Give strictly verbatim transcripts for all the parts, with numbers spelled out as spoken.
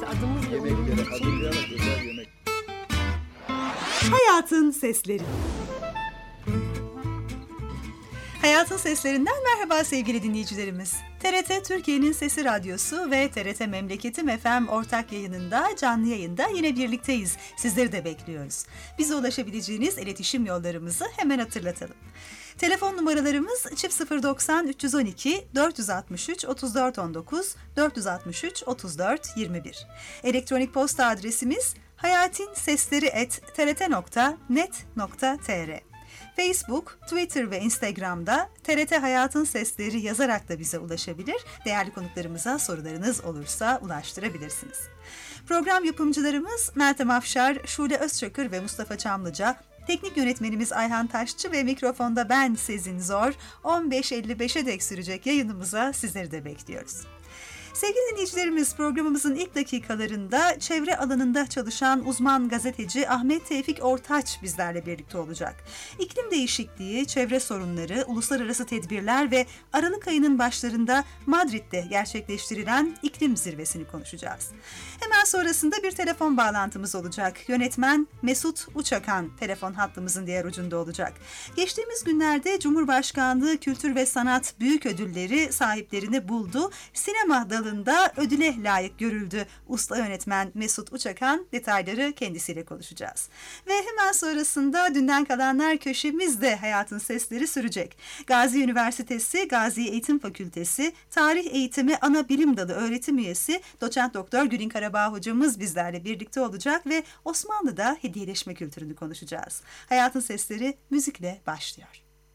işte adımız bile Yemekleri hazırlayarak güzel yemek. Hayatın Sesleri. Hayatın Seslerinden merhaba sevgili dinleyicilerimiz. T R T Türkiye'nin Sesi Radyosu ve T R T Memleketim F M ortak yayınında, canlı yayında yine birlikteyiz. Sizleri de bekliyoruz. Bize ulaşabileceğiniz iletişim yollarımızı hemen hatırlatalım. Telefon numaralarımız çift sıfır doksan üç yüz on iki dört altı üç otuz dört on dokuz dört altı üç otuz dört yirmi bir. Elektronik posta adresimiz hayatinsesleri et t r t nokta net nokta t r. Facebook, Twitter ve Instagram'da T R T Hayatın Sesleri yazarak da bize ulaşabilir. Değerli konuklarımıza sorularınız olursa ulaştırabilirsiniz. Program yapımcılarımız Meltem Afşar, Şule Özçakır ve Mustafa Çamlıca. Teknik yönetmenimiz Ayhan Taşçı ve mikrofonda ben Sezin Zor. on beş elli beşe dek sürecek yayınımıza sizleri de bekliyoruz. Sevgili dinleyicilerimiz, programımızın ilk dakikalarında çevre alanında çalışan uzman gazeteci Ahmet Tevfik Ortaç bizlerle birlikte olacak. İklim değişikliği, çevre sorunları, uluslararası tedbirler ve Aralık ayının başlarında Madrid'de gerçekleştirilen iklim zirvesini konuşacağız. Hemen sonrasında bir telefon bağlantımız olacak. Yönetmen Mesut Uçakan telefon hattımızın diğer ucunda olacak. Geçtiğimiz günlerde Cumhurbaşkanlığı Kültür ve Sanat Büyük Ödülleri sahiplerini buldu. Sinema dalı ödüle layık görüldü. Usta yönetmen Mesut Uçakan, detayları kendisiyle konuşacağız. Ve hemen sonrasında dünden kalanlar köşemizde Hayatın Sesleri sürecek. Gazi Üniversitesi Gazi Eğitim Fakültesi Tarih Eğitimi Ana Bilim Dalı öğretim üyesi Doçent Doktor Gülin Karabağ hocamız bizlerle birlikte olacak ve Osmanlı'da hediyeleşme kültürünü konuşacağız. Hayatın Sesleri müzikle başlıyor.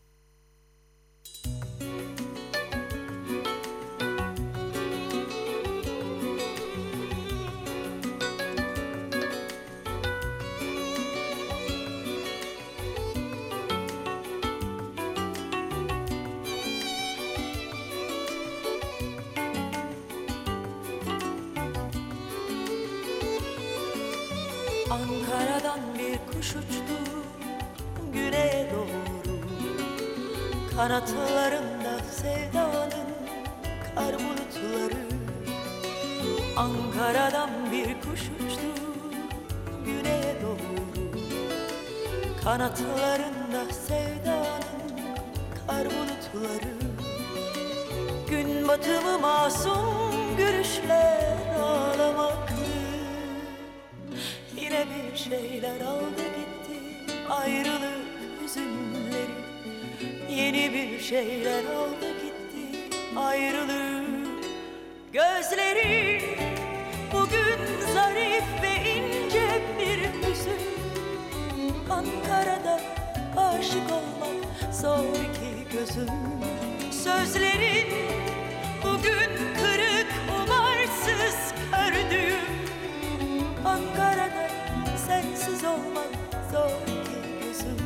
Ankara'dan bir kuş uçtu güneye doğru, kanatlarında sevdanın kar bulutları. Ankara'dan bir kuş uçtu güneye doğru, kanatlarında sevdanın kar bulutları. Gün batımı masum gülüşler ağlamaktı. Yine bir şeyler aldı gitti, ayrılık hüzünleri. Yeni bir şeyler aldı gitti, ayrılık. Gözleri bugün zarif ve ince bir hüzün. Ankara'da aşık olmak zor ki gözüm. Sözlerin bugün kırık, umarsız, kör düğüm. Ankara'da sensiz olmak zor ki gözüm.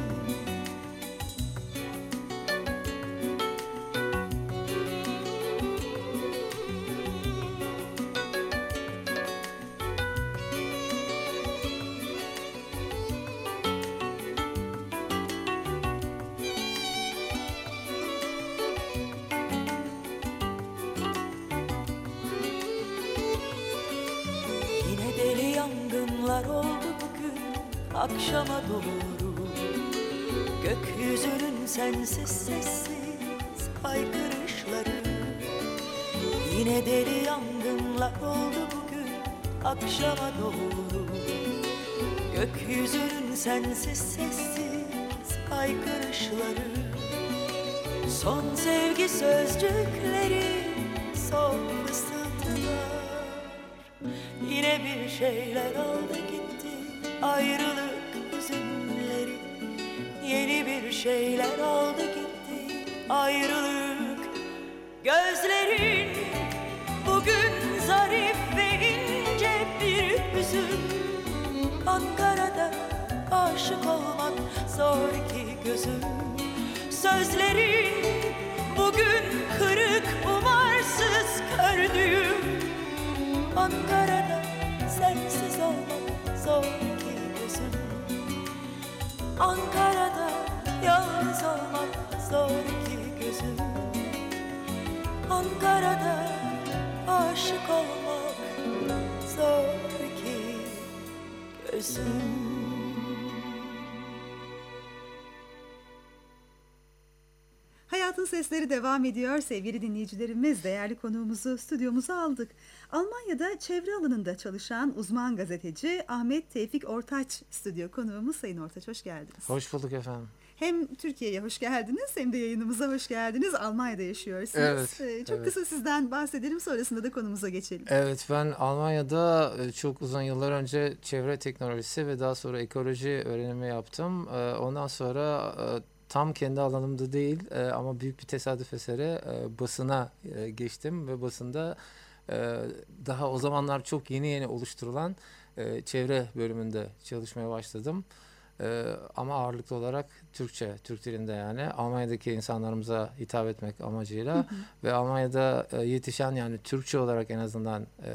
Yine deli yangınlar oldu bugün akşama doğru. Gökyüzünün sensiz sessiz haykırışları. Yine deli yangınlar oldu bugün akşama doğru. Gökyüzünün sensiz sessiz haykırışları. Son sevgi sözcükleri, son fısıltılar. Yine bir şeyler aldı gitti, ayrılık hüzünleri. Yeni bir şeyler aldı gitti, ayrılık. Gözlerin bugün zarif ve ince bir hüzün. Ankara'da aşık olmak zor ki gözüm. Sözlerin bugün kırık, umarsız, kör düğüm. Ankara'da sensiz olmak zor ki gözüm. Ankara'da yalnız olmak zor ki gözüm. Ankara'da aşık olmak zor ki görsün. Hayatın Sesleri devam ediyor. Sevgili dinleyicilerimiz, değerli konuğumuzu stüdyomuza aldık. Almanya'da çevre alanında çalışan uzman gazeteci Ahmet Tevfik Ortaç stüdyo konuğumuz. Sayın Ortaç, hoş geldiniz. Hoş bulduk efendim. Hem Türkiye'ye hoş geldiniz hem de yayınımıza hoş geldiniz. Almanya'da yaşıyorsunuz. Evet, Ee, Çok evet. kısa sizden bahsedelim, sonrasında da konumuza geçelim. Evet, ben Almanya'da e, çok uzun yıllar önce çevre teknolojisi ve daha sonra ekoloji öğrenimi yaptım. E, Ondan sonra e, tam kendi alanımda değil e, ama büyük bir tesadüf eseri e, basına e, geçtim ve basında e, daha o zamanlar çok yeni yeni oluşturulan e, çevre bölümünde çalışmaya başladım. Ee, ama ağırlıklı olarak Türkçe, Türk dilinde yani Almanya'daki insanlarımıza hitap etmek amacıyla Hı hı. ve Almanya'da e, yetişen yani Türkçe olarak en azından e,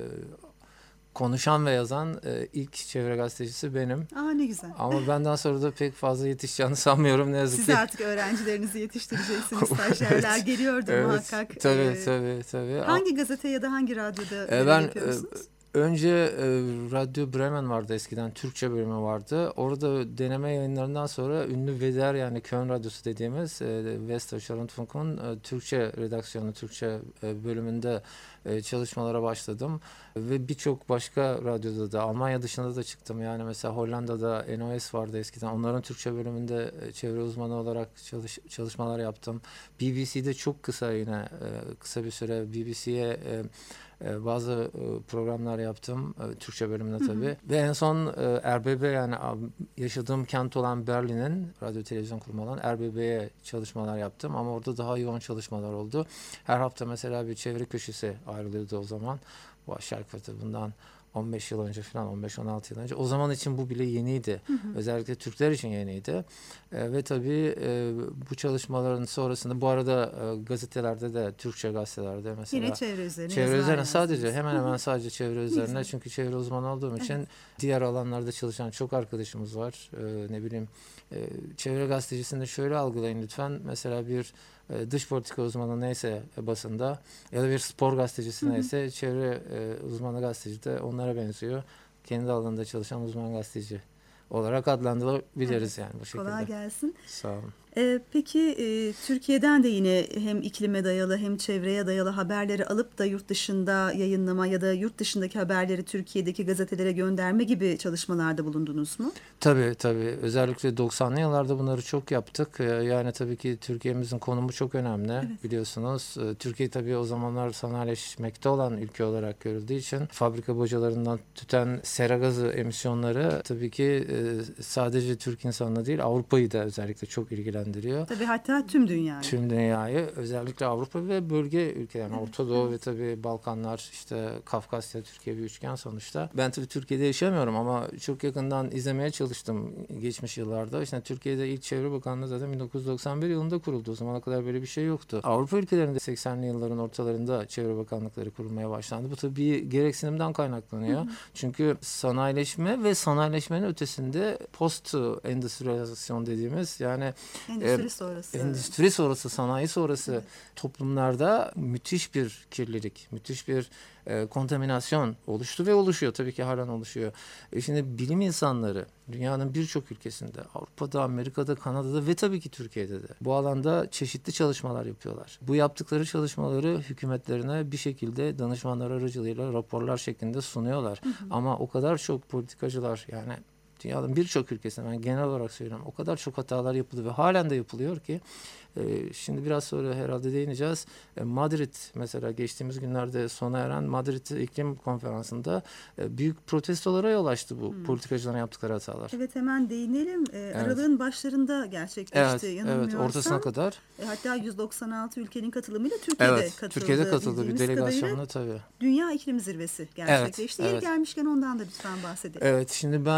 konuşan ve yazan e, ilk çevre gazetecisi benim. Aa, ne güzel. Ama benden sonra da pek fazla yetişeceğini sanmıyorum ne yazık Siz ki. de artık öğrencilerinizi yetiştireceksiniz. Stajyerler geliyordu Evet, muhakkak. tabii Ee, tabii tabii. Hangi gazete ya da hangi radyoda E, görev ben yapıyorsunuz? e, önce e, Radyo Bremen vardı eskiden, Türkçe bölümü vardı. Orada deneme yayınlarından sonra ünlü V D R yani Köln Radyosu dediğimiz e, Westdeutscher Rundfunk'un e, Türkçe redaksiyonu, Türkçe e, bölümünde e, çalışmalara başladım. Ve birçok başka radyoda da, Almanya dışında da çıktım. Yani mesela Hollanda'da N O S vardı eskiden. Onların Türkçe bölümünde e, çevre uzmanı olarak çalış, çalışmalar yaptım. B B C'de çok kısa yine e, kısa bir süre B B C'ye e, e, bazı e, programlar yaptım. E, Türkçe bölümünde tabii. Hı hı. Ve en son e, R B B yani yaşadığım kent olan Berlin'in radyo televizyon kurumu olan R B B'ye çalışmalar yaptım. Ama orada daha yoğun çalışmalar oldu. Her hafta mesela bir çevre köşesi ayrılıyordu o zaman. Bu aşağı yukarı bundan on beş yıl önce falan, on beş on altı yıl önce. O zaman için bu bile yeniydi. Hı hı. Özellikle Türkler için yeniydi. E, ve tabii e, bu çalışmaların sonrasında bu arada e, gazetelerde de, Türkçe gazetelerde mesela. Yine çevre üzerine Çevre üzerine yazdınız. sadece, hemen hemen sadece çevre üzerine. Güzel. Çünkü çevre uzmanı olduğum için evet. Diğer alanlarda çalışan çok arkadaşımız var. E, ne bileyim, e, çevre gazetecisini şöyle algılayın lütfen. Mesela bir e, dış politika uzmanı neyse e, basında ya da bir spor gazetecisi neyse, çevre e, uzmanı gazeteci de onlara benziyor. Kendi alanında çalışan uzman gazeteci olarak adlandırabiliriz, evet. Yani bu şekilde. Kolay gelsin. Sağ olun. Ee, peki e, Türkiye'den de yine hem iklime dayalı hem çevreye dayalı haberleri alıp da yurt dışında yayınlama ya da yurt dışındaki haberleri Türkiye'deki gazetelere gönderme gibi çalışmalarda bulundunuz mu? Tabii tabii. Özellikle doksanlı yıllarda bunları çok yaptık. Ee, yani tabii ki Türkiye'mizin konumu çok önemli, evet. Biliyorsunuz. Ee, Türkiye tabii o zamanlar sanayileşmekte olan ülke olarak görüldüğü için fabrika bocalarından tüten sera gazı emisyonları tabii ki e, sadece Türk insanına değil Avrupa'yı da özellikle çok ilgilendiriyor. Tabii hatta tüm dünyayı. Tüm dünyayı, özellikle Avrupa ve bölge ülkeler, evet, Orta Doğu, evet. Ve tabii Balkanlar, işte Kafkasya, Türkiye bir üçgen sonuçta. Ben tabii Türkiye'de yaşamıyorum ama çok yakından izlemeye çalıştım geçmiş yıllarda. İşte Türkiye'de ilk Çevre Bakanlığı zaten bin dokuz yüz doksan bir yılında kuruldu. O zamana kadar böyle bir şey yoktu. Avrupa ülkelerinde seksenli yılların ortalarında Çevre Bakanlıkları kurulmaya başlandı. Bu tabii bir gereksinimden kaynaklanıyor. Hı hı. Çünkü sanayileşme ve sanayileşmenin ötesinde post-endüstriyalizasyon dediğimiz yani Endüstri sonrası. Endüstri sonrası, sanayi sonrası, evet. Toplumlarda müthiş bir kirlilik, müthiş bir e, kontaminasyon oluştu ve oluşuyor. Tabii ki halen oluşuyor. E şimdi bilim insanları dünyanın birçok ülkesinde, Avrupa'da, Amerika'da, Kanada'da ve tabii ki Türkiye'de de bu alanda çeşitli çalışmalar yapıyorlar. Bu yaptıkları çalışmaları hükümetlerine bir şekilde danışmanlar aracılığıyla raporlar şeklinde sunuyorlar. Hı hı. Ama o kadar çok politikacılar, yani dünyanın birçok ülkesinde, ben genel olarak söylüyorum, o kadar çok hatalar yapıldı ve halen de yapılıyor ki e, şimdi biraz sonra herhalde değineceğiz. E, Madrid mesela geçtiğimiz günlerde sona eren Madrid İklim Konferansı'nda e, büyük protestolara yol açtı bu hmm. politikacıların yaptıkları hatalar. Evet, hemen değinelim. E, evet. Aralığın başlarında gerçekleşti. Evet, evet, ortasına kadar. E, hatta yüz doksan altı ülkenin katılımıyla Türkiye'de evet, katıldı. Türkiye'de katıldı bir delegasyonla tabii. Dünya İklim Zirvesi gerçekleşti. Evet, Yeri evet. gelmişken ondan da lütfen bahsedelim. Evet, şimdi ben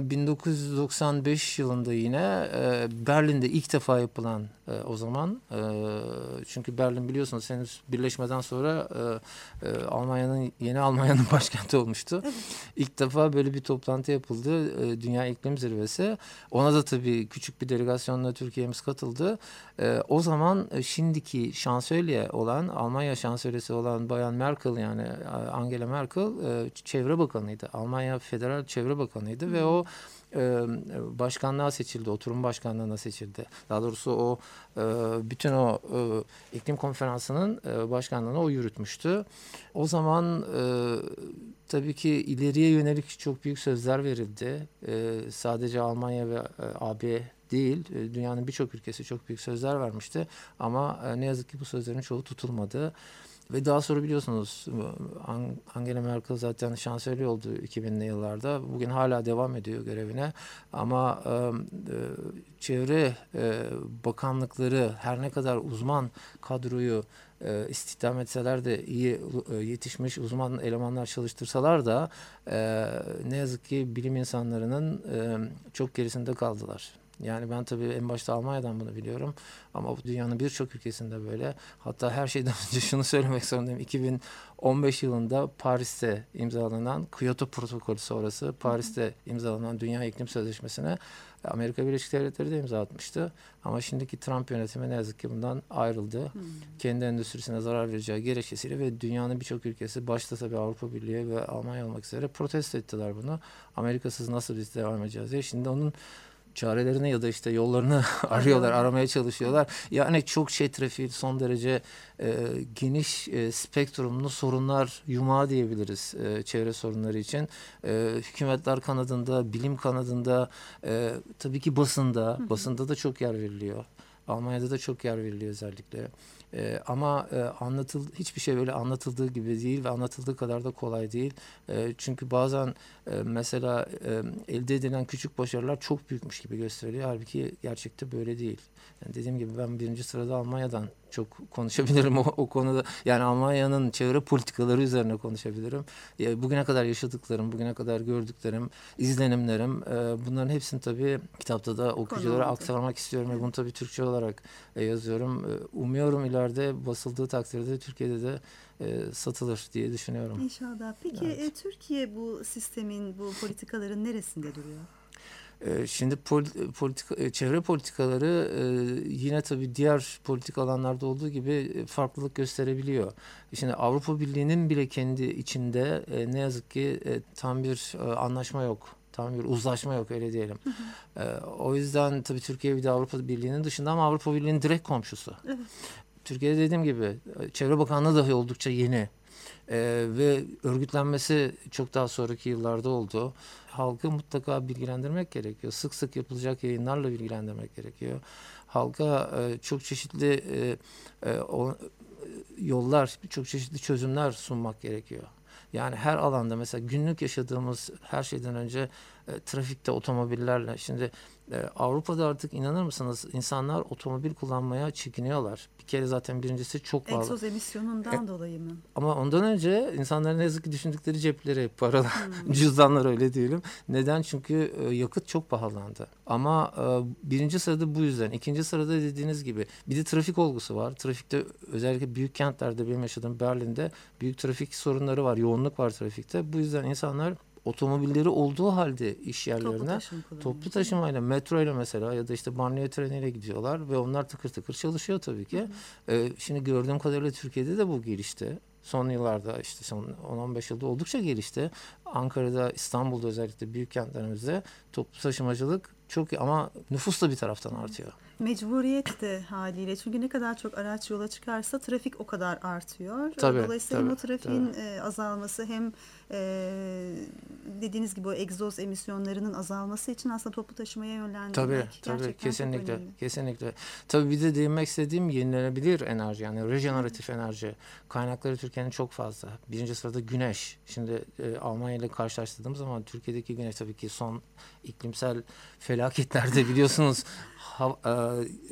bin dokuz yüz doksan beş yılında yine e, Berlin'de ilk defa yapılan e, o zaman e, çünkü Berlin biliyorsunuz henüz birleşmeden sonra e, e, Almanya'nın yeni Almanya'nın başkenti olmuştu. Evet. İlk defa böyle bir toplantı yapıldı. E, Dünya İklim Zirvesi. Ona da tabii küçük bir delegasyonla Türkiye'miz katıldı. E, o zaman e, şimdiki şansölye olan Almanya şansölyesi olan Bayan Merkel yani Angela Merkel e, Çevre Bakanıydı. Almanya Federal Çevre Bakanıydı hmm. ve o e, başkanlığa seçildi. Oturum başkanlığına seçildi. Daha doğrusu o e, bütün o e, iklim konferansının e, başkanlığını o yürütmüştü. O zaman e, tabii ki ileriye yönelik çok büyük sözler verildi. E, sadece Almanya ve e, A B değil, e, dünyanın birçok ülkesi çok büyük sözler vermişti. Ama e, ne yazık ki bu sözlerin çoğu tutulmadı. Ve daha sonra biliyorsunuz Angela Merkel zaten şansölye oldu iki binli yıllarda. Bugün hala devam ediyor görevine. Ama e, çevre e, bakanlıkları her ne kadar uzman kadroyu e, istihdam etseler de iyi e, yetişmiş uzman elemanlar çalıştırsalar da e, ne yazık ki bilim insanlarının e, çok gerisinde kaldılar. Yani ben tabii en başta Almanya'dan bunu biliyorum ama bu dünyanın birçok ülkesinde böyle. Hatta her şeyden önce şunu söylemek zorundayım. iki bin on beş yılında Paris'te imzalanan Kyoto Protokolü sonrası Paris'te imzalanan Dünya İklim Sözleşmesi'ne Amerika Birleşik Devletleri de imza atmıştı. Ama şimdiki Trump yönetimi ne yazık ki bundan ayrıldı. Hmm. Kendi endüstrisine zarar vereceği gerekçesiyle ve dünyanın birçok ülkesi başta tabii Avrupa Birliği ve Almanya olmak üzere protesto ettiler bunu. Amerika'sız nasıl biz devam edeceğiz diye. Şimdi onun çarelerini ya da işte yollarını arıyorlar, aramaya çalışıyorlar. Yani çok çetrefil, son derece e, geniş e, spektrumlu sorunlar yumağı diyebiliriz e, çevre sorunları için. E, hükümetler kanadında, bilim kanadında, e, tabii ki basında, Hı-hı. basında da çok yer veriliyor. Almanya'da da çok yer veriliyor özellikle. Ee, ama e, anlatıl hiçbir şey böyle anlatıldığı gibi değil ve anlatıldığı kadar da kolay değil. E, çünkü bazen e, mesela e, elde edilen küçük başarılar çok büyükmüş gibi gösteriliyor. Halbuki gerçekte böyle değil. Yani dediğim gibi ben birinci sırada Almanya'dan çok konuşabilirim o, o konuda. Yani Almanya'nın çevre politikaları üzerine konuşabilirim. E, bugüne kadar yaşadıklarım, bugüne kadar gördüklerim, izlenimlerim e, bunların hepsini tabii kitapta da okuyuculara Konu aktarmak istiyorum. Evet. Ve bunu tabii Türkçe olarak e, yazıyorum. E, umuyorum ileride basıldığı takdirde Türkiye'de de e, satılır diye düşünüyorum. İnşallah. Peki evet. e, Türkiye bu sistemin, bu politikaların neresinde duruyor? Şimdi politika, çevre politikaları yine tabii diğer politik alanlarda olduğu gibi farklılık gösterebiliyor. Şimdi Avrupa Birliği'nin bile kendi içinde ne yazık ki tam bir anlaşma yok. Tam bir uzlaşma yok öyle diyelim. Hı hı. O yüzden tabii Türkiye bir de Avrupa Birliği'nin dışında ama Avrupa Birliği'nin direkt komşusu. Evet. Türkiye'de dediğim gibi Çevre Bakanlığı dahi oldukça yeni. Ee, ve örgütlenmesi çok daha sonraki yıllarda oldu. Halkı mutlaka bilgilendirmek gerekiyor. Sık sık yapılacak yayınlarla bilgilendirmek gerekiyor. Halka e, çok çeşitli e, e, o, yollar, çok çeşitli çözümler sunmak gerekiyor. Yani her alanda mesela günlük yaşadığımız her şeyden önce e, trafikte otomobillerle şimdi e, Avrupa'da artık inanır mısınız insanlar otomobil kullanmaya çekiniyorlar. Bir kere zaten birincisi çok pahalı. Egzoz emisyonundan e, dolayı mı? Ama ondan önce insanların ne yazık ki düşündükleri cepleri, paralar, hmm. cüzdanlar öyle diyelim. Neden? Çünkü e, yakıt çok pahalandı. Ama e, birinci sırada bu yüzden. İkinci sırada dediğiniz gibi bir de trafik olgusu var. Trafikte özellikle büyük kentlerde benim yaşadığım Berlin'de büyük trafik sorunları var. Yoğunluk var trafikte. Bu yüzden insanlar otomobilleri olduğu halde iş yerlerine toplu, taşım toplu taşımayla, metroyla mesela ya da işte banliyö treniyle gidiyorlar ve onlar tıkır tıkır çalışıyor tabii ki. Ee, şimdi gördüğüm kadarıyla Türkiye'de de bu gelişti. Son yıllarda işte son on on beş yılda oldukça gelişti. Ankara'da, İstanbul'da özellikle büyük kentlerimizde toplu taşımacılık çok ama nüfus da bir taraftan artıyor. Mecburiyet de haliyle. Çünkü ne kadar çok araç yola çıkarsa trafik o kadar artıyor. Tabii, Dolayısıyla tabii, hem o trafiğin tabii. E, azalması hem e, dediğiniz gibi o egzoz emisyonlarının azalması için aslında toplu taşımaya yönlendirmek tabii, gerçekten tabii, kesinlikle, çok önemli. Kesinlikle. Tabii bir de değinmek istediğim yenilenebilir enerji yani rejeneratif enerji kaynakları Türkiye'nin çok fazla. Birinci sırada güneş. Şimdi e, Almanya ile karşılaştırdığım zaman Türkiye'deki güneş tabii ki son iklimsel felaketlerde biliyorsunuz ha, e,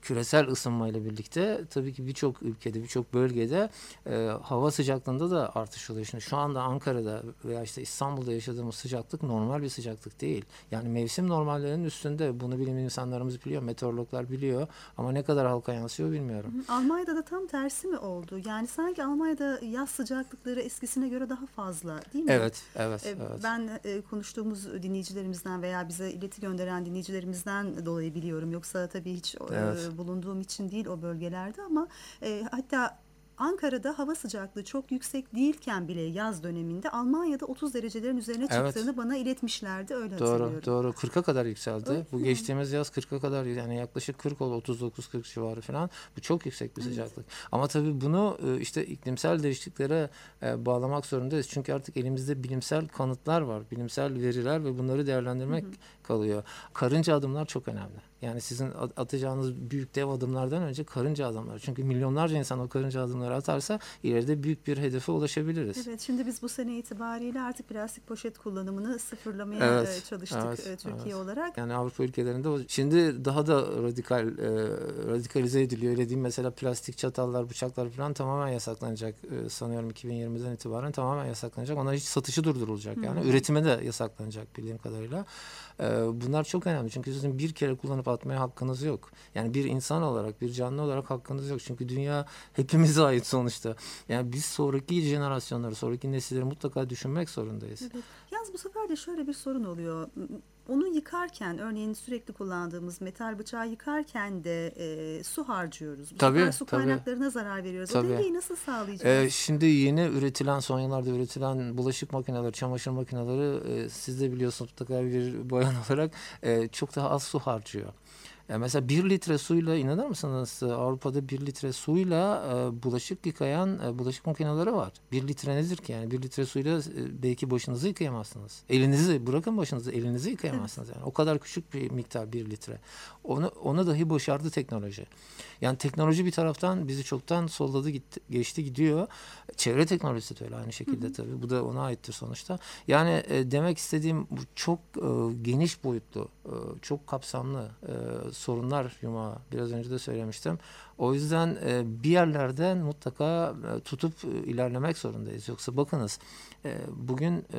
küresel ısınmayla birlikte tabii ki birçok ülkede, birçok bölgede e, hava sıcaklığında da artış oluyor. Şimdi şu anda Ankara'da veya işte İstanbul'da yaşadığımız sıcaklık normal bir sıcaklık değil. Yani mevsim normallerinin üstünde. Bunu bilim insanlarımız biliyor, meteorologlar biliyor ama ne kadar halka yansıyor bilmiyorum. Almanya'da da tam tersi mi oldu? Yani sanki Almanya'da yaz sıcaklıkları eskisine göre daha fazla, değil mi? Evet, evet, Ee, evet. Ben e, konuştuğumuz dinleyicilerimizden veya bize ileti gönderen dinleyicilerimizden dolayı biliyorum. Yoksa tabii hiç e, Evet. bulunduğum için değil o bölgelerde ama e, hatta Ankara'da hava sıcaklığı çok yüksek değilken bile yaz döneminde Almanya'da otuz derecelerin üzerine Evet. çıktığını bana iletmişlerdi. Öyle Doğru, hatırlıyorum. doğru. kırka kadar yükseldi. Öyle Bu mi? geçtiğimiz yaz kırka kadar, yani yaklaşık kırk oldu, otuz dokuz kırk civarı falan. Bu çok yüksek bir sıcaklık. Ama tabii bunu e, işte iklimsel değişikliklere e, bağlamak zorundayız. Çünkü artık elimizde bilimsel kanıtlar var, bilimsel veriler ve bunları değerlendirmek kalıyor. Karınca adımlar çok önemli. Yani sizin at- atacağınız büyük dev adımlardan önce karınca adımlar. Çünkü milyonlarca insan o karınca adımları atarsa ileride büyük bir hedefe ulaşabiliriz. Evet, şimdi biz bu sene itibariyle artık plastik poşet kullanımını sıfırlamaya Evet, e, çalıştık evet, e, Türkiye evet. olarak. Yani Avrupa ülkelerinde o- şimdi daha da radikal e, radikalize ediliyor. Öyle diyeyim, mesela plastik çatallar, bıçaklar falan tamamen yasaklanacak. E, sanıyorum iki bin yirmiden itibaren tamamen yasaklanacak. Ona hiç satışı durdurulacak yani. Hı hı. Üretime de yasaklanacak bildiğim kadarıyla. E, bunlar çok önemli. Çünkü sizin bir kere kullanıp atmaya hakkınız yok. Yani bir insan olarak, bir canlı olarak hakkınız yok. Çünkü dünya hepimize ait sonuçta. Yani biz sonraki jenerasyonları, sonraki nesilleri mutlaka düşünmek zorundayız. Evet. Yalnız bu sefer de şöyle bir sorun oluyor. Onu yıkarken, örneğin sürekli kullandığımız metal bıçağı yıkarken de e, su harcıyoruz. Bu Tabii, sefer su tabii. kaynaklarına zarar veriyoruz. Tabii. O dengeyi nasıl sağlayacağız? Ee, şimdi yeni üretilen, son yıllarda üretilen bulaşık makineleri, çamaşır makineleri, e, siz de biliyorsunuz mutlaka bir bayan olarak, e, çok daha az su harcıyor. E, mesela bir litre suyla, inanır mısınız, e, Avrupa'da bir litre suyla e, bulaşık yıkayan e, bulaşık makineleri var. Bir litre nedir ki? Yani bir litre suyla e, belki başınızı yıkayamazsınız. Elinizi bırakın, başınızı, elinizi yıkayamazsınız. Yani o kadar küçük bir miktar bir litre. Onu, onu dahi başardı teknoloji. Yani teknoloji bir taraftan bizi çoktan solladı, gitti, geçti gidiyor. Çevre teknolojisi de öyle aynı şekilde tabii. Bu da ona aittir sonuçta. Yani e, demek istediğim, bu çok e, geniş boyutlu, e, çok kapsamlı e, sorunlar yumağı. Biraz önce de söylemiştim. O yüzden e, bir yerlerden mutlaka e, tutup e, ilerlemek zorundayız. Yoksa bakınız, e, bugün e,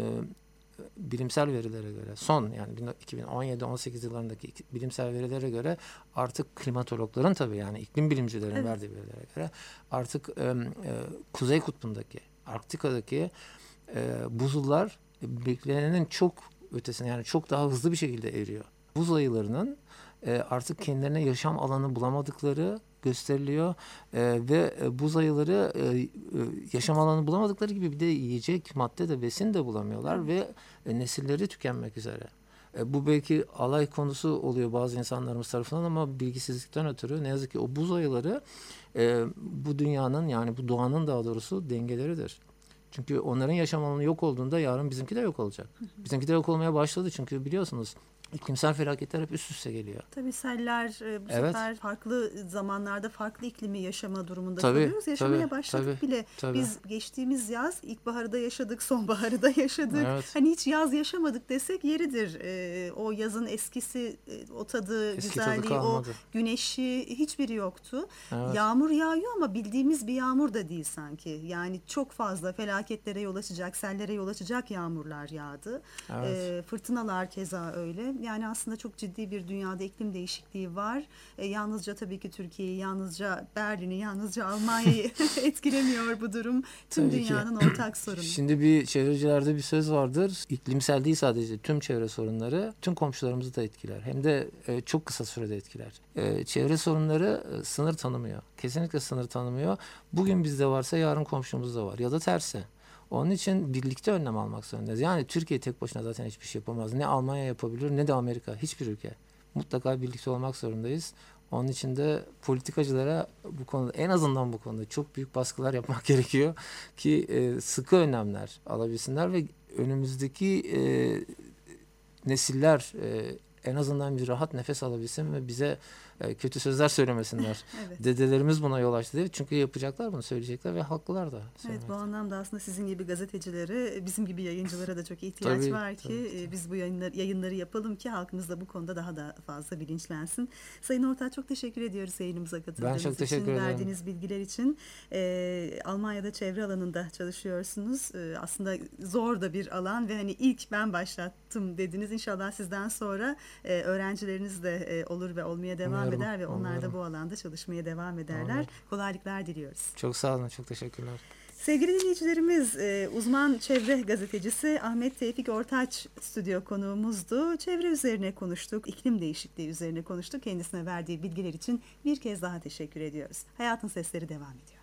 bilimsel verilere göre, son yani iki bin on yedi on sekiz yıllarındaki bilimsel verilere göre, artık klimatologların, tabii yani iklim bilimcilerin Evet. verdiği verilere göre, artık e, e, Kuzey Kutbu'ndaki, Arktika'daki e, buzullar beklenenin çok ötesine, yani çok daha hızlı bir şekilde eriyor. Buz ayılarının e, artık kendilerine yaşam alanı bulamadıkları gösteriliyor. E, ve e, buz ayıları e, e, yaşam alanı bulamadıkları gibi bir de yiyecek madde de, besin de bulamıyorlar ve e, nesilleri tükenmek üzere. E, bu belki alay konusu oluyor bazı insanlarımız tarafından ama bilgisizlikten ötürü ne yazık ki o buz ayıları e, bu dünyanın, yani bu doğanın daha doğrusu dengeleridir. Çünkü onların yaşam alanı yok olduğunda yarın bizimki de yok olacak. Bizimki de yok olmaya başladı çünkü biliyorsunuz iklimsel felaketler hep üst üste geliyor. Tabii seller e, bu Evet. sefer farklı zamanlarda farklı iklimi yaşama durumunda Tabii, kalıyoruz. Yaşamaya tabii, başladık tabii, bile. tabii. Biz geçtiğimiz yaz ilkbaharı da yaşadık, sonbaharı da yaşadık. Evet. Hani hiç yaz yaşamadık desek yeridir. E, o yazın eskisi, e, o tadı, Eski tadı güzelliği, o kalmadı. güneşi hiçbiri yoktu. Evet. Yağmur yağıyor ama bildiğimiz bir yağmur da değil sanki. Yani çok fazla felaketlere yol açacak, sellere yol açacak yağmurlar yağdı. Evet. E, fırtınalar keza öyle. Yani aslında çok ciddi bir dünyada iklim değişikliği var. E, yalnızca tabii ki Türkiye'yi, yalnızca Berlin'i, yalnızca Almanya'yı etkilemiyor bu durum. Tüm Tabii ki. dünyanın ortak sorunu. Şimdi bir çevrecilerde bir söz vardır. İklimsel değil sadece, tüm çevre sorunları tüm komşularımızı da etkiler. Hem de e, çok kısa sürede etkiler. E, çevre sorunları e, sınır tanımıyor. Kesinlikle sınır tanımıyor. Bugün bizde varsa yarın komşumuzda var ya da tersi. Onun için birlikte önlem almak zorundayız. Yani Türkiye tek başına zaten hiçbir şey yapamaz. Ne Almanya yapabilir ne de Amerika. Hiçbir ülke. Mutlaka birlikte olmak zorundayız. Onun için de politikacılara bu konuda, en azından bu konuda çok büyük baskılar yapmak gerekiyor ki e, sıkı önlemler alabilsinler ve önümüzdeki e, nesiller e, en azından bir rahat nefes alabilsin ve bize e, kötü sözler söylemesinler. Evet. Dedelerimiz buna yol açtı diye. Çünkü yapacaklar bunu, söyleyecekler ve haklılar da. Evet, söylemekte. bu anlamda aslında sizin gibi gazetecilere, bizim gibi yayıncılara da çok ihtiyaç Tabii, var ki tabii, tabii. e, biz bu yayınları, yayınları yapalım ki halkımız da bu konuda daha da fazla bilinçlensin. Sayın Ortaç, çok teşekkür ediyoruz yayınımıza katıldığınız Ben çok teşekkür için, ederim. verdiğiniz bilgiler için. E, Almanya'da çevre alanında çalışıyorsunuz. E, aslında zor da bir alan ve hani ilk ben başlattım dediniz. İnşallah sizden sonra e, öğrencileriniz de e, olur ve olmaya devam Umuyorum, eder ve onlar da umuyorum. bu alanda çalışmaya devam ederler. Umuyorum. Kolaylıklar diliyoruz. Çok sağ olun, çok teşekkürler. Sevgili dinleyicilerimiz, e, uzman çevre gazetecisi Ahmet Tevfik Ortaç stüdyo konuğumuzdu. Çevre üzerine konuştuk, iklim değişikliği üzerine konuştuk. Kendisine verdiği bilgiler için bir kez daha teşekkür ediyoruz. Hayatın Sesleri devam ediyor.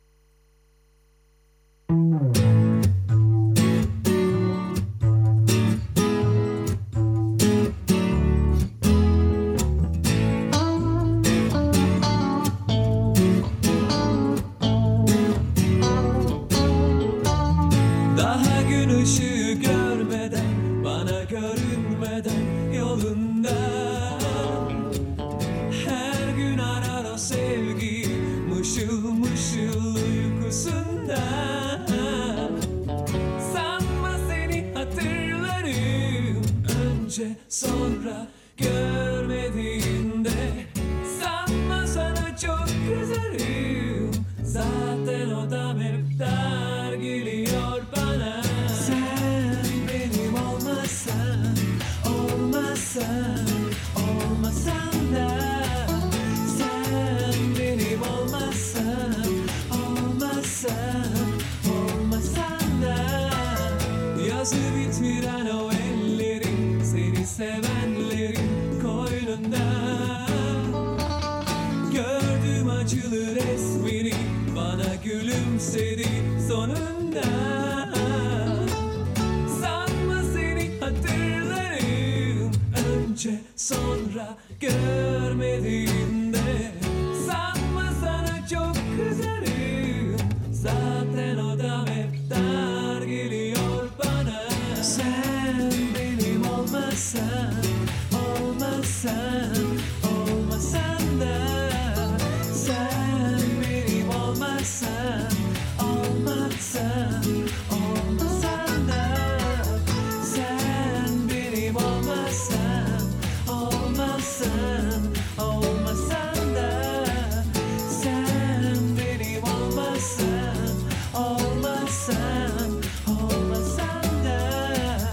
Daha gün ışığı görmeden, bana görünmeden yolunda her gün arar o sevgi, mışıl mışıl uykusunda. Sanma seni hatırlarım önce sonra görmediğinde. Sanma sana çok kızarım, zaten odam hep dar geliyor bana. Sen benim olmasan, olmasan, olmasan da. Sen benim olmasan, olmasan, olmasan da. Yazı bitiren o ellerin, seni sevenlerin koynunda. Gördüm acılı resmini, bana gülümsedi sonunda. Sanma seni hatırlarım önce sonra görmediğinde. Sanma sana çok kızarım, zaten odam hep dar geliyor bana. Sen benim olmasan, olmasan, olmasan da. Sen benim olmasan, olmasan, olmasan da. Sen benim olmasan, olmasan, olmasan da. Sen benim olmasan, olmasan, olmasan da.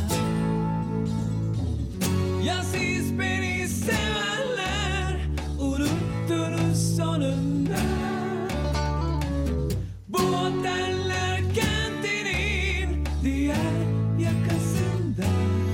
Ya siz beni sevenler unuttunuz sonunda. Bu oteller kentinin diğer yakasında.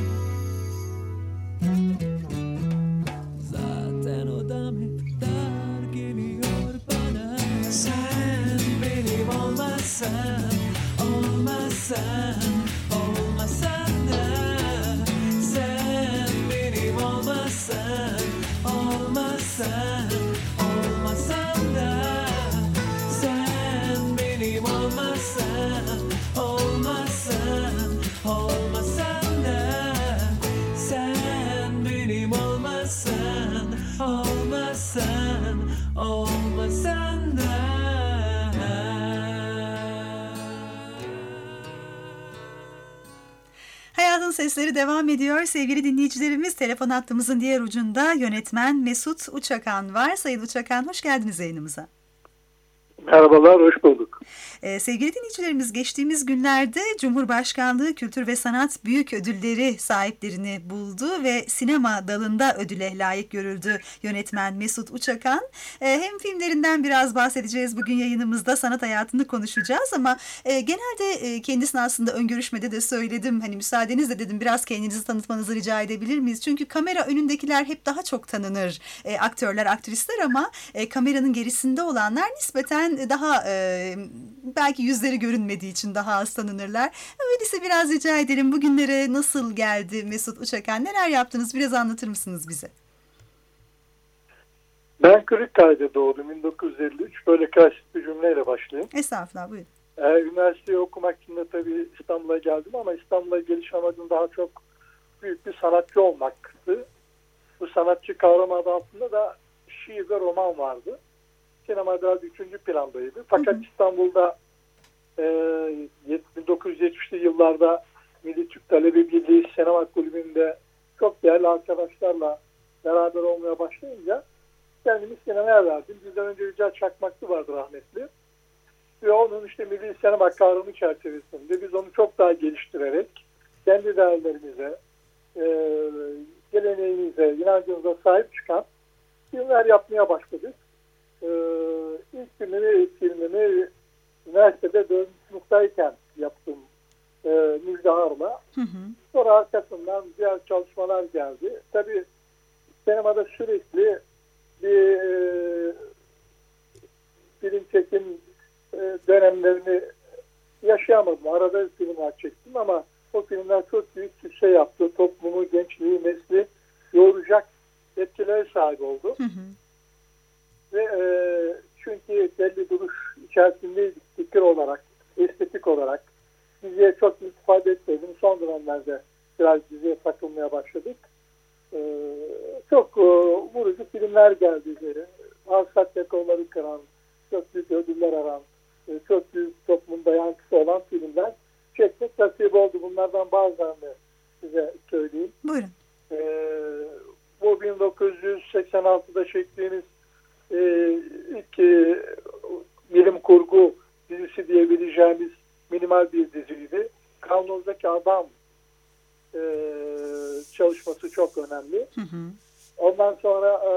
Zaten odam hep dar geliyor bana. Sen benim olmasan, olmasan, olmasan da. Sen benim olmasan, olmasan, olmasan da. Sen benim olmasan, olmasan, olmasan da. Sen benim olmasan, olmasan, olmasan da. Hayatın Sesleri devam ediyor. Sevgili dinleyicilerimiz, telefon hattımızın diğer ucunda yönetmen Mesut Uçakan var. Sayın Uçakan, hoş geldiniz yayınımıza. Merhabalar, hoş bulduk. Ee, sevgili dinleyicilerimiz, geçtiğimiz günlerde Cumhurbaşkanlığı Kültür ve Sanat Büyük Ödülleri sahiplerini buldu ve sinema dalında ödüle layık görüldü yönetmen Mesut Uçakan. Ee, hem filmlerinden biraz bahsedeceğiz bugün yayınımızda, sanat hayatını konuşacağız ama e, genelde e, kendisine aslında ön görüşmede de söyledim. Hani müsaadenizle dedim, biraz kendinizi tanıtmanızı rica edebilir miyiz? Çünkü kamera önündekiler hep daha çok tanınır, e, aktörler, aktrisler, ama e, kameranın gerisinde olanlar nispeten daha e, belki yüzleri görünmediği için daha az tanınırlar. Öyleyse biraz rica edelim, bugünlere nasıl geldi Mesut Uçakan? Neler yaptınız? Biraz anlatır mısınız bize? Ben Kırıkkale'de doğdum bin dokuz yüz elli üç. Böyle klasik bir cümleyle başlayayım. Estağfurullah, buyurun. Ee, üniversiteyi okumak için de tabii İstanbul'a geldim ama İstanbul'a geliş amacım daha çok büyük bir sanatçı olmaktı. Bu sanatçı kavramı adı altında da şiir ve roman vardı. Sinema biraz üçüncü plandaydı. Fakat hı hı. İstanbul'da e, bin dokuz yüz yetmişli yıllarda Milli Türk Talebe Birliği Sinema Kulübü'nde çok değerli arkadaşlarla beraber olmaya başlayınca kendimi sinemaya verdim. Bizden önce Yücel Çakmaklı vardı rahmetli. Ve onun işte milli sinema kavramı çerçevesinde biz onu çok daha geliştirerek kendi değerlerimize, e, geleneğimize, inancımıza sahip çıkan filmler yapmaya başladık. E, ilk filmimi, filmimi üniversitede dördüncü sınıftayken yaptım e, Müjde Ar'la. Hı hı. Sonra arkasından diğer çalışmalar geldi. Tabii sinemada sürekli bir e, film çekim e, dönemlerini yaşayamadım. Arada filmler çektim ama o filmler çok büyük sükse yaptı. Toplumu, gençliği, nesli yoğuracak etkilere sahip oldu. Hı hı. Ve e, çünkü belli duruş içerisindeydik fikir olarak, estetik olarak. Diziye çok istifade etmedim. Son dönemlerde biraz diziye takılmaya başladık. Ee, çok e, vurucu filmler geldi. Alsat rekorları kıran, çok büyük ödüller alan, e, çok büyük toplumda yankısı olan filmler çekmek nasip oldu. Bunlardan bazılarını size söyleyeyim. Buyurun. Ee, bu bin dokuz yüz seksen altıda çektiğimiz e, ilk e, bilim kurgu dizisi diyebileceğimiz minimal bir diziydi. Kavanozdaki Adam e, çalışması çok önemli. Hı hı. Ondan sonra e,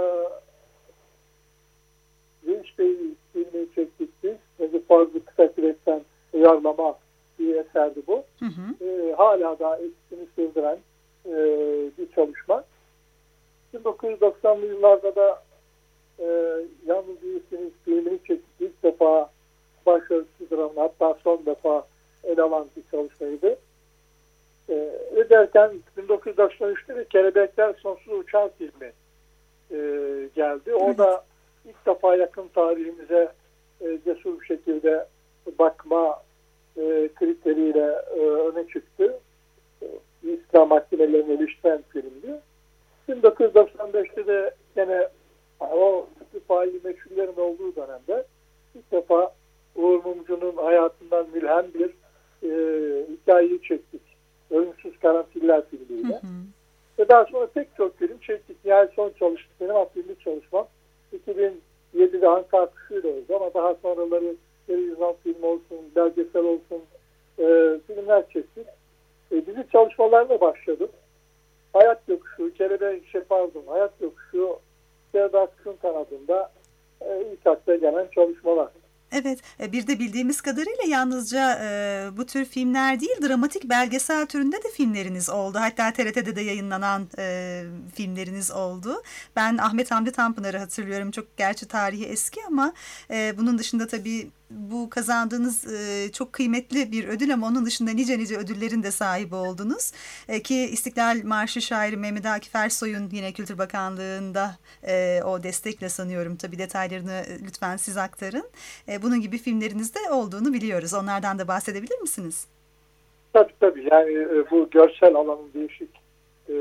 Genç Bey filmini çektik biz. Necip Fazıl Kısakürek'ten uyarlama bir eserdi bu. Hı hı. E, hala da etkisini sürdüren e, bir çalışma. bin dokuz yüz doksanlı yıllarda da e, Yalnız Değilsiniz filmini çektik. İlk defa başarısız drama, hatta son defa ele alan bir çalışmaydı. Ee, derken bin dokuz yüz doksan üçte bir Kelebekler Sonsuz Uçan filmi e, geldi. O da ilk defa yakın tarihimize e, cesur bir şekilde bakma e, kriteriyle e, öne çıktı. E, İslam mahkemelerine ilişkilen filmdi. bin dokuz yüz doksan beşte de yine o faili meçhullerin olduğu dönemde ilk defa Uğur Mumcu'nun hayatından mülhem bir e, hikayeyi çektik. Ölümsüz Karanfiller filmiyle. Hı hı. Ve daha sonra pek çok film çektik. Yani son çalıştım. Benim aklımda çalışmam iki bin yedide Ankara Kuşu'yla oldu ama daha sonraları televizyon filmi olsun, belgesel olsun e, filmler çektik. E, dizi çalışmalarla başladım. Hayat Yokuşu, Kelebek şey pardon, Hayat Yokuşu, Sevda Kuş'un kanadında e, ilk akla gelen çalışmalar. Evet, bir de bildiğimiz kadarıyla yalnızca e, bu tür filmler değil, dramatik belgesel türünde de filmleriniz oldu. Hatta T R T'de de yayınlanan e, filmleriniz oldu. Ben Ahmet Hamdi Tanpınar'ı hatırlıyorum. Çok gerçi tarihi eski ama e, bunun dışında tabii bu kazandığınız e, çok kıymetli bir ödül ama onun dışında nice nice ödüllerin de sahibi oldunuz. E, ki İstiklal Marşı şairi Mehmet Akif Ersoy'un yine Kültür Bakanlığı'nda e, o destekle sanıyorum. Tabii detaylarını lütfen siz aktarın. E, bunun gibi filmleriniz de olduğunu biliyoruz. Onlardan da bahsedebilir misiniz? Tabii tabii. Yani e, bu görsel alanın değişik e,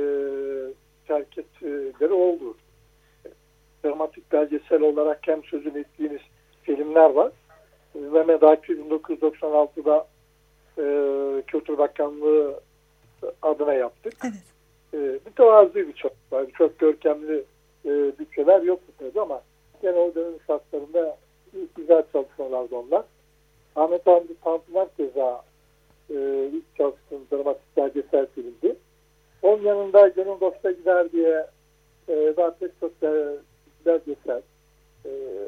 hareketleri oldu. Dramatik belgesel olarak hem sözünü ettiğiniz filmler var. Mehmet Akif bin dokuz yüz doksan altıda e, Kültür Bakanlığı adına yaptık. Evet. E, mütevazı bir çalışma. Çok görkemli e, bütçeler yoktu tabii ama gene o dönem şartlarında güzel çalışmalardı onlar. Ahmet Hamdi Tanpınar keza e, ilk çalıştığım dramatik belgesel filmdi. Onun yanında Gönül Dost'a Gider diye e, daha pek çok belgesel, e,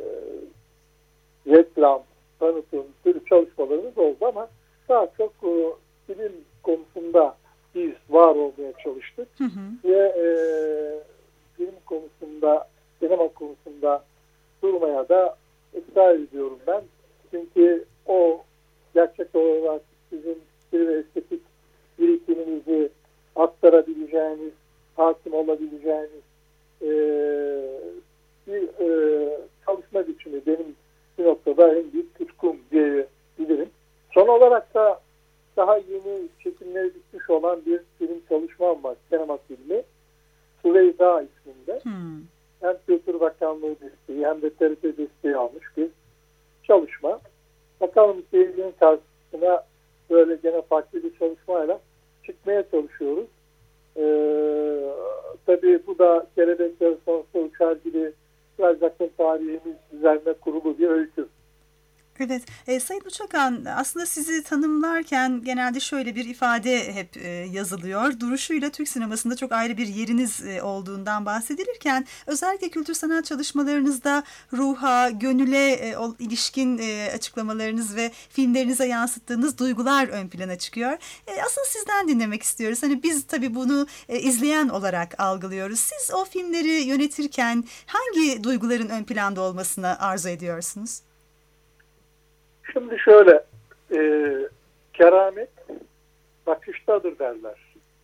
reklam, tanıtım türü çalışmalarımız oldu ama daha çok e, film konusunda biz var olmaya çalıştık. Hı hı. Ve e, film konusunda, sinema konusunda durmaya da ısrar ediyorum ben. Çünkü o gerçek olarak sizin bir estetik birikiminizi aktarabileceğiniz, hakim olabileceğiniz e, bir e, çalışma biçimi benim bir noktada en büyük tutkum diyebilirim. Son olarak da daha yeni çekimleri bitmiş olan bir film çalışmam var. Sinema filmi. Süleyda isminde. içerisinde. Hmm. Hem Kültür Bakanlığı desteği hem de T R T desteği almış bir çalışma. Bakalım seyircinin karşısına böyle gene farklı bir çalışmayla çıkmaya çalışıyoruz. Ee, tabii bu da Kelebekler Sonrası Uçar gibi biraz yakın tarihimiz üzerine kurulu bir öykü. Evet, e, Sayın Uçakan, aslında sizi tanımlarken genelde şöyle bir ifade hep e, yazılıyor. Duruşuyla Türk sinemasında çok ayrı bir yeriniz e, olduğundan bahsedilirken, özellikle kültür sanat çalışmalarınızda ruha, gönüle e, o, ilişkin e, açıklamalarınız ve filmlerinize yansıttığınız duygular ön plana çıkıyor. E, aslında sizden dinlemek istiyoruz. Hani biz tabii bunu e, izleyen olarak algılıyoruz. Siz o filmleri yönetirken hangi duyguların ön planda olmasını arzu ediyorsunuz? Şimdi şöyle, e, keramet bakıştadır derler.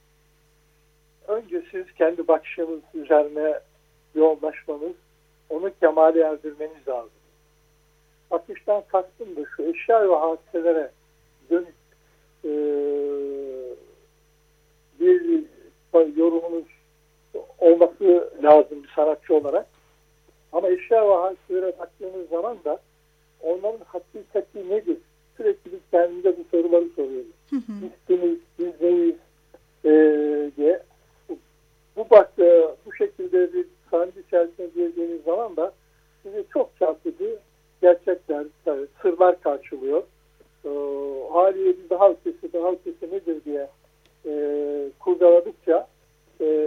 Önce siz kendi bakışınız üzerine yoğunlaşmanız, onu kemale erdirmeniz lazım. Bakıştan kastım da şu, eşya ve hadiselere dönük e, bir yorumunuz olması lazım bir sanatçı olarak. Ama eşya ve hadiselere baktığınız zaman da onların hakikati nedir? Sürekli biz kendimize bu soruları soruyoruz. Biz kimiz, biz neyiz e, diye. Bu bak e, bu şekilde bir sahne içerisine girdiğiniz zaman da size çok çarpıcı gerçekler, yani sırlar karşılıyor. E, haliyle biz daha ötesi, daha ötesi nedir diye e, kurcaladıkça e,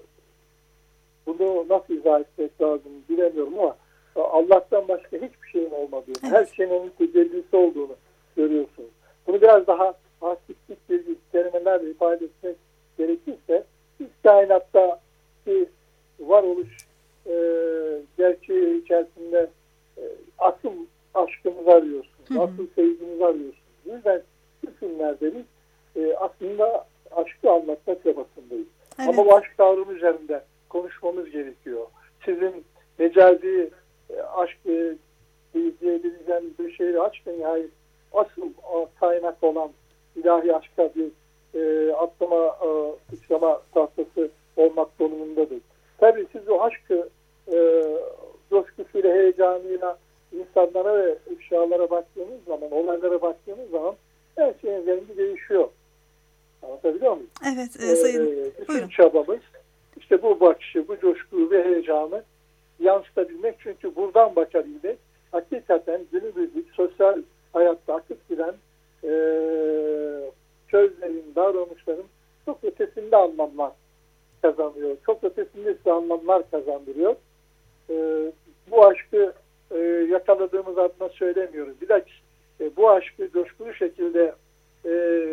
bunu nasıl izah etmek lazım bilemiyorum ama Allah'tan başka hiçbir şeyin olmadığını, evet. her şeyin onun tecellisi olduğunu görüyorsunuz. Bunu biraz daha artistik bir kelimelerle ifade etmek gerekirse, biz kainatta ki varoluş e, gerçeği içerisinde e, asıl aşkımızı arıyorsunuz, hı hı. asıl sevgimizi arıyorsunuz. O yüzden bu filmlerde biz e, aslında aşkı anlatma çabasındayız. Evet. Ama bu aşk kavramı üzerinde konuşmamız gerekiyor. Sizin mecazi aşk e, diyebileceğimiz bir şeyi aşkın yani asıl o, kaynak olan ilahi aşka bir e, atlama, e, sıçrama tahtası olmak durumundadır. Tabii siz o aşkı e, coşkusuyla, heyecanıyla insanlara ve eşyalara baktığınız zaman, olaylara baktığınız zaman her şeyin rengi değişiyor. Anlatabiliyor muyum? Evet, e, sayın. E, bütün çabamız işte bu bakışı, bu coşkuyu ve heyecanı yansıtabilmek, çünkü buradan bakabilmek hakikaten günübirlik sosyal hayatta akıp giden e, sözlerin, davranışların çok ötesinde anlamlar kazanıyor. Çok ötesinde size anlamlar kazandırıyor. E, bu aşkı e, yakaladığımız adına söylemiyoruz. Bilakis e, bu aşkı coşkulu şekilde e,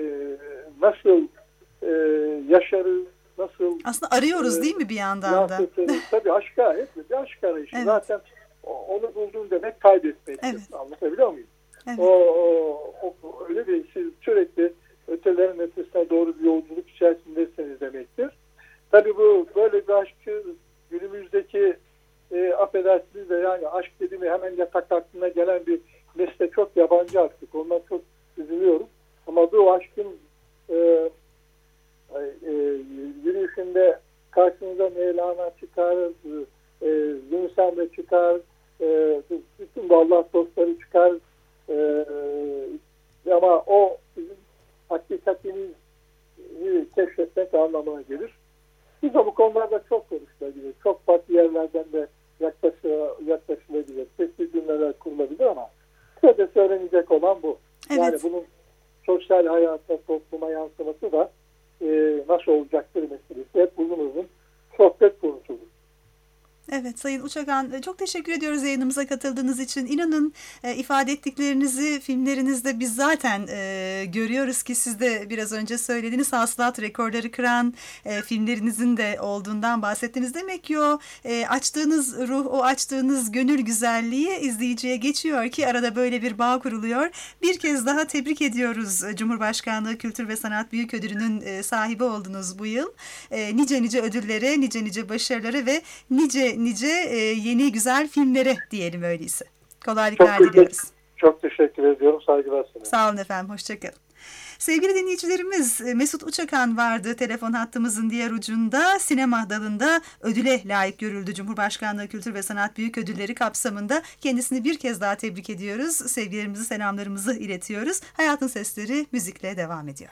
nasıl e, yaşarız, nasıl aslında arıyoruz e, değil mi bir yandan da? Tabii aşk arayışı, bir aşk arayışı. Evet. Zaten onu bulduğun demek kaybetmek. Evet. Anlatabiliyor muyum? Evet. O, o, o öyle bir siz sürekli ötelerin ötesine doğru bir yolculuk içerisindesiniz demektir. Tabii bu böyle bir aşkı günümüzdeki e, affedersiniz de yani aşk dediğimi hemen yatak aklına gelen bir nesle çok yabancı artık. Ondan çok üzülüyorum. Ama bu aşkın e, e, yürüyüşünde karşınıza Mevlana çıkar, e, Yunus Emre çıkar, e, bütün bu Allah dostları çıkar. E, ama o sizin hakikatinizi keşfetmek anlamına gelir. Biz de bu konularda çok konuşulabilir. Çok farklı yerlerden de yaklaşılabilir. Sesli cümleler kurulabilir ama size söylenecek olan bu. Evet. Yani bunun sosyal hayata, topluma yansıması da e, nasıl olacaktır meselesi. Hep uzun uzun sohbet konusudur. Evet Sayın Uçakan, çok teşekkür ediyoruz yayınımıza katıldığınız için. İnanın e, ifade ettiklerinizi filmlerinizde biz zaten e, görüyoruz ki siz de biraz önce söylediğiniz hasılat rekorları kıran e, filmlerinizin de olduğundan bahsettiniz. Demek ki o e, açtığınız ruh, o açtığınız gönül güzelliği izleyiciye geçiyor ki arada böyle bir bağ kuruluyor. Bir kez daha tebrik ediyoruz. Cumhurbaşkanlığı Kültür ve Sanat Büyük Ödülü'nün e, sahibi oldunuz bu yıl. E, nice nice ödüllere, nice nice başarılara ve nice nice e, yeni güzel filmlere diyelim öyleyse. Kolaylıklar çok diliyoruz. Çok teşekkür ediyorum. Saygılar sunarım. Sağ olun efendim. Hoşçakalın. Sevgili dinleyicilerimiz, Mesut Uçakan vardı telefon hattımızın diğer ucunda. Sinema dalında ödüle layık görüldü. Cumhurbaşkanlığı Kültür ve Sanat Büyük Ödülleri kapsamında kendisini bir kez daha tebrik ediyoruz. Sevgilerimizi, selamlarımızı iletiyoruz. Hayatın Sesleri müzikle devam ediyor.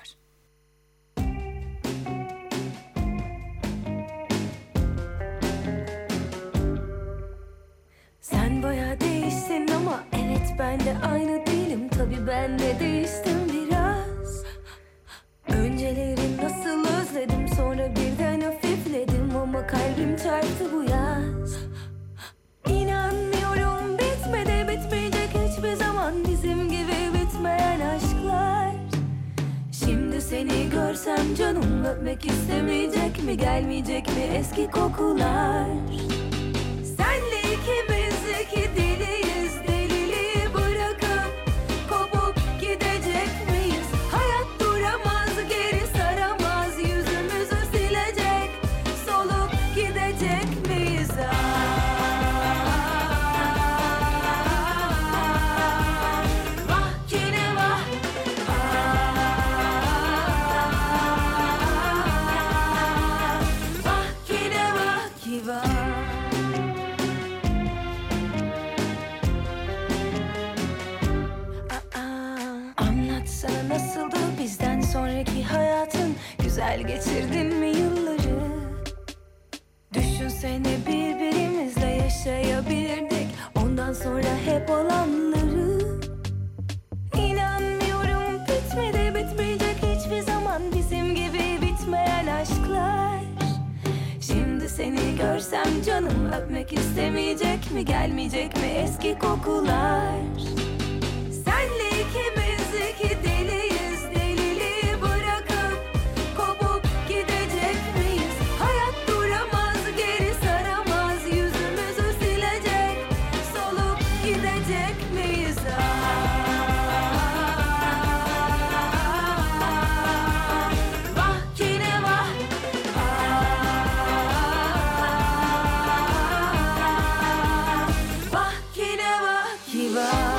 Sen bayağı değiştin ama evet ben de aynı değilim. Tabii ben de değiştim biraz. Önceleri nasıl özledim, sonra birden hafifledim ama kalbim çarptı bu yaz. İnanmıyorum bitmedi, bitmeyecek hiçbir zaman bizim gibi bitmeyen aşklar. Şimdi seni görsem canım öpmek istemeyecek mi, gelmeyecek mi eski kokular? Senle ikimiz iki deliyiz, deliliği bırakıp kopup gidecek miyiz? Hayat duramaz, geri saramaz, yüzümüzü silecek, solup gidecek miyiz? Ah, vah yine vah, ah, vah yine vah ki vah. Anlatsana nasıldı bizden sonraki hayatın, güzel geçirdin mi yılları? Düşünsene birbirimizle yaşayabilirdik ondan sonra hep olanları. İnanmıyorum bitmedi, bitmeyecek hiçbir zaman bizim gibi bitmeyen aşklar. Şimdi seni görsem canım öpmek istemeyecek mi, gelmeyecek mi eski kokular? Senle ikimiz iki deliyiz, deliliği bırakıp kopup gidecek miyiz? Hayat duramaz, geri saramaz, yüzümüzü silecek, solup gidecek miyiz? Ah, vah yine vah, ah, vah yine vah ki vah.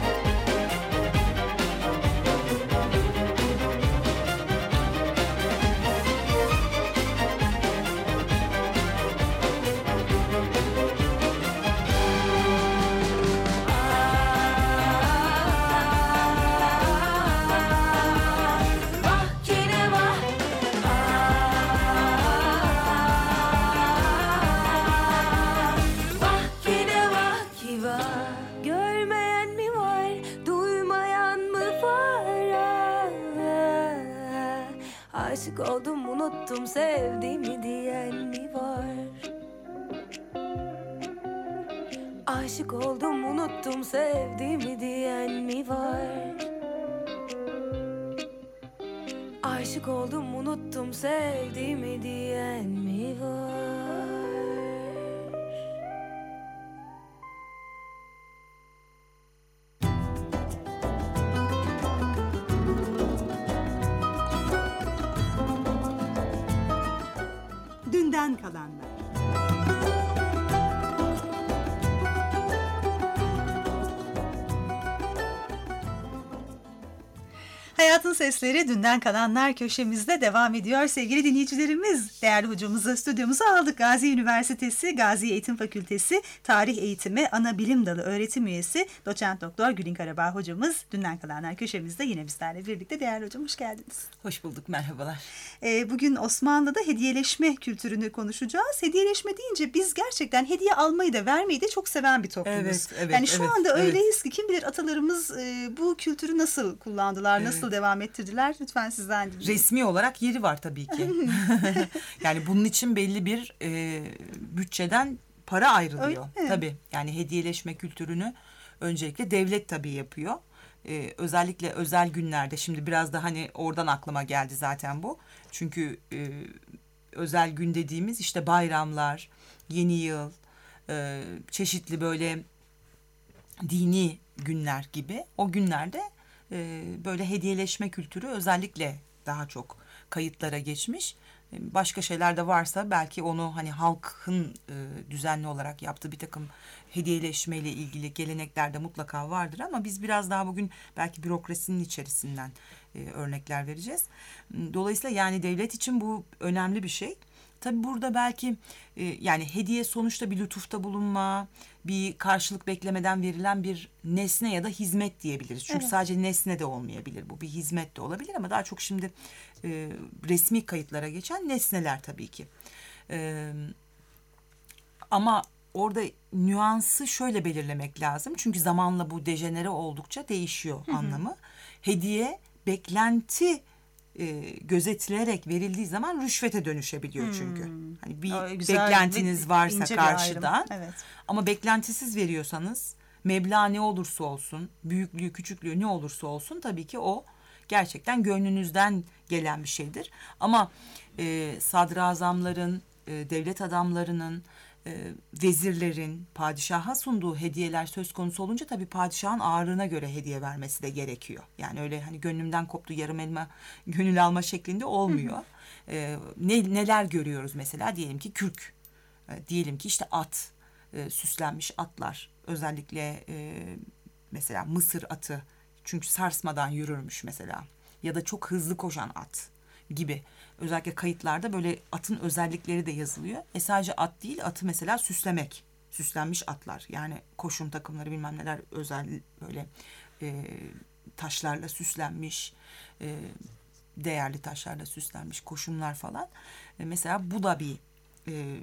Vah yine vah, vah yine vah ki vah. Görmeyen mi var, duymayan mı var? Ah, aşık oldum unuttum sevdiğimi diyen mi var? Aşık oldum unuttum sevdiğimi diyen mi var? Aşık oldum unuttum sevdiğimi diyen mi var? Dünden kalanlar. Hayatın Sesleri Dünden Kalanlar köşemizde devam ediyor. Sevgili dinleyicilerimiz, değerli hocamızı stüdyomuza aldık. Gazi Üniversitesi Gazi Eğitim Fakültesi Tarih Eğitimi Ana Bilim Dalı öğretim üyesi Doçent Doktor Gülin Karabağ hocamız Dünden Kalanlar köşemizde yine bizlerle birlikte. Değerli hocam hoş geldiniz. Hoş bulduk, merhabalar. Ee, bugün Osmanlı'da hediyeleşme kültürünü konuşacağız. Hediyeleşme deyince biz gerçekten hediye almayı da vermeyi de çok seven bir toplumuz. Evet, evet, yani şu evet, anda evet. öyleyiz ki kim bilir atalarımız e, bu kültürü nasıl kullandılar, Evet. nasıl devam ettirdiler? Lütfen sizden dinleyelim. Resmi olarak yeri var tabii ki. Yani bunun için belli bir e, bütçeden para ayrılıyor. Öyle mi? Tabii yani hediyeleşme kültürünü öncelikle devlet tabii yapıyor. E, özellikle özel günlerde, şimdi biraz da hani oradan aklıma geldi zaten bu. Çünkü e, özel gün dediğimiz işte bayramlar, yeni yıl, e, çeşitli böyle dini günler gibi, o günlerde e, böyle hediyeleşme kültürü özellikle daha çok kayıtlara geçmiş. Başka şeyler de varsa belki onu hani halkın e, düzenli olarak yaptığı bir takım hediyeleşmeyle ilgili gelenekler de mutlaka vardır ama biz biraz daha bugün belki bürokrasinin içerisinden e, örnekler vereceğiz. Dolayısıyla yani devlet için bu önemli bir şey. Tabii burada belki e, yani hediye sonuçta bir lütufta bulunma, bir karşılık beklemeden verilen bir nesne ya da hizmet diyebiliriz. Çünkü Evet. sadece nesne de olmayabilir bu, bir hizmet de olabilir ama daha çok şimdi e, resmi kayıtlara geçen nesneler tabii ki. E, ama orada nüansı şöyle belirlemek lazım. Çünkü zamanla bu dejenere oldukça değişiyor anlamı. Hediye beklenti e, gözetilerek verildiği zaman rüşvete dönüşebiliyor çünkü. Hani bir O güzel, beklentiniz bir- varsa ince bir ayrım. karşıdan Evet. ama beklentisiz veriyorsanız meblağ ne olursa olsun, büyüklüğü küçüklüğü ne olursa olsun tabii ki o gerçekten gönlünüzden gelen bir şeydir. Ama e, sadrazamların, e, devlet adamlarının, e, vezirlerin padişaha sunduğu hediyeler söz konusu olunca tabii padişahın ağırlığına göre hediye vermesi de gerekiyor. Yani öyle hani gönlümden koptu yarım elma gönül alma şeklinde olmuyor. E, ne, neler görüyoruz mesela diyelim ki kürk, e, diyelim ki işte at, e, süslenmiş atlar, özellikle e, mesela Mısır atı çünkü sarsmadan yürürmüş mesela ya da çok hızlı koşan at gibi. Özellikle kayıtlarda böyle atın özellikleri de yazılıyor. E sadece at değil, atı mesela süslemek. Süslenmiş atlar. Yani koşum takımları bilmem neler özel böyle e, taşlarla süslenmiş, e, değerli taşlarla süslenmiş koşumlar falan. E, mesela bu da bir e,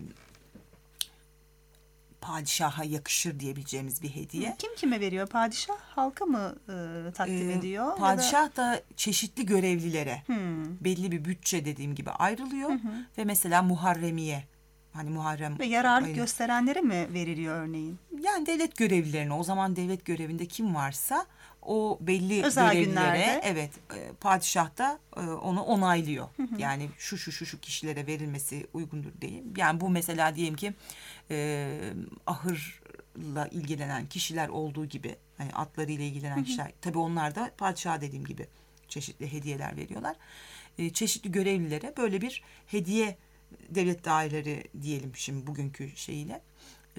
padişaha yakışır diyebileceğimiz bir hediye. Kim kime veriyor? Padişah halka mı e, takdim Ee, ediyor? Ya da- Padişah da çeşitli görevlilere Hmm. belli bir bütçe dediğim gibi ayrılıyor ve mesela Muharremiye hani Muharrem Ve yararlık ayı- gösterenlere mi veriliyor örneğin? yani devlet görevlilerine o zaman devlet görevinde kim varsa o belli Özel görevlilere günlerde. evet e, padişah da e, onu onaylıyor. Yani şu şu şu şu kişilere verilmesi uygundur değil. Yani bu mesela diyelim ki e, ahırla ilgilenen kişiler olduğu gibi hani atlarıyla ilgilenen kişiler tabii onlar da padişaha dediğim gibi çeşitli hediyeler veriyorlar. E, çeşitli görevlilere böyle bir hediye devlet daireleri diyelim şimdi bugünkü şeyiyle. E,